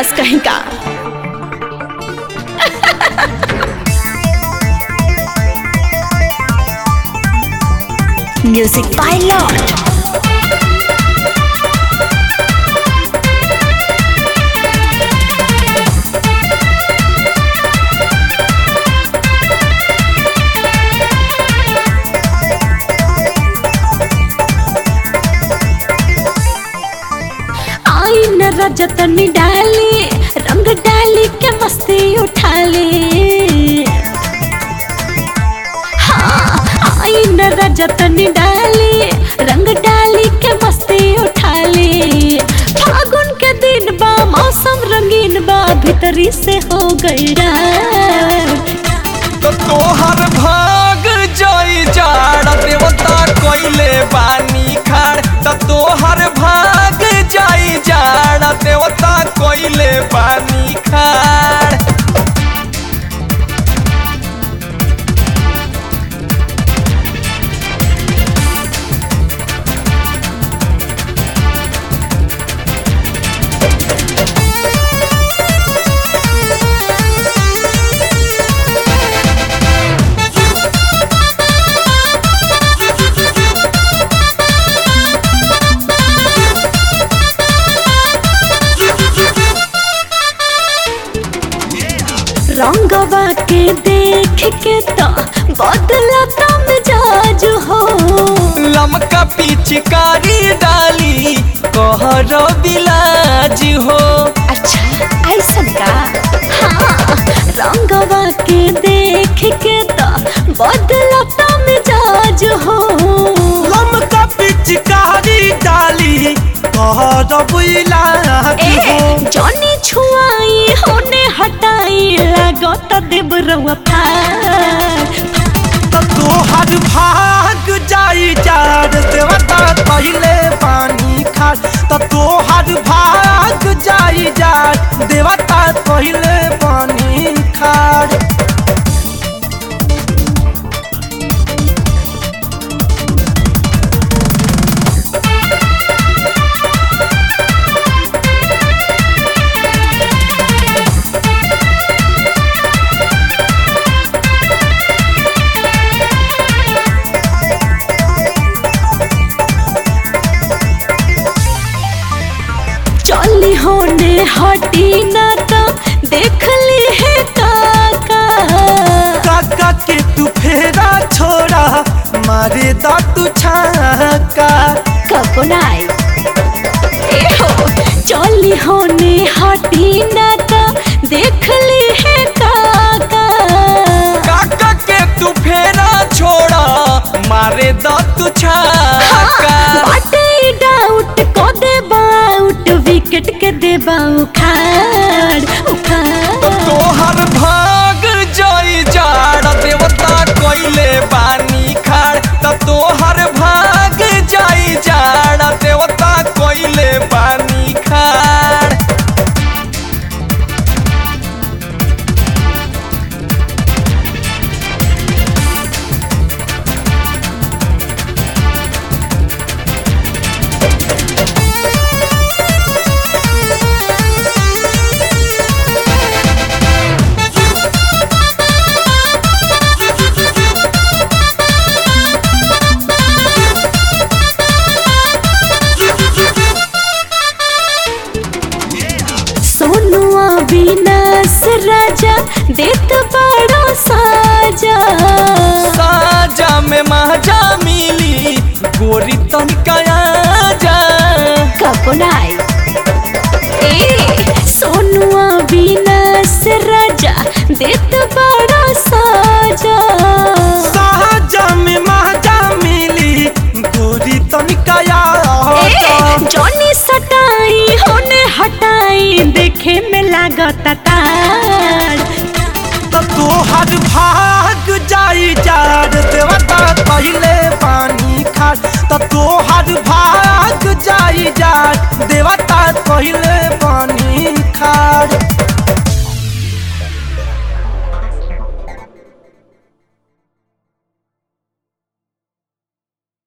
बदमाश कहीं का। Music by Lord. रजतनी डाली रंग डाली के मस्ती उठा ले। हाँ आई न रजतनी डाली रंग डाली के मस्ती उठा ले। फागुन के दिन बा मौसम रंगीन बा भीतरी से हो गई तो तोहर भाग जाई जाड़ देवता कोइले बानी खाड़। तो तोहर भाग जाई जाड़ देवता कोइले बानी खाड़। रंगवा के देख के तो बदलता मिजाज हो। लमका पिचकारी डाली कहर बिलाज हो। अच्छा ऐसा का। हाँ रंगवा के देख के तो बदलता मिजाज हो। लमका पिचकारी डाली कहर बिलाज हो। जानी छुआई होने हटाई लागत देव रउआ तो तोहर भाग जाई जाड़ देवता पहले पानी खाड़। तो तोहर भाग जाई जाड़ देवता पहले पानी खाड़। चली होने हटी ना तो देख ली है काका। काका के तू फेरा छोड़ा मारे दा तू छाका। कबनाई चली होने हटी ना तो देख ली है काका। काका के तू फेरा छोड़ा मारे दा तू छाका। बाटे डाउट को दे बाउट विकेट के दे उखाड़ उखाड़। तोहर भाग जाई जाड़ देवता कोइले बानी खाड़। तो तोहर भाग जाई जाड़ देवता कोइले बानी खाड़। सोनुआ विनाश राजा देत बड़ा साजा। साजा में महाजा मिली गोरी तनिका आजा। कबनाई सोनुआ विनाश राजा देत बड़ा साजा। साजा में महाजा मिली गोरी तनिका आजा। जॉनी सटाई होने हटाई देखे में लागत तार। तो तोहर भाग जाई जाड़ देवता पहले पानी खाड़। तो तोहर भाग जाई जाड़ देवता पहले पानी खाड़।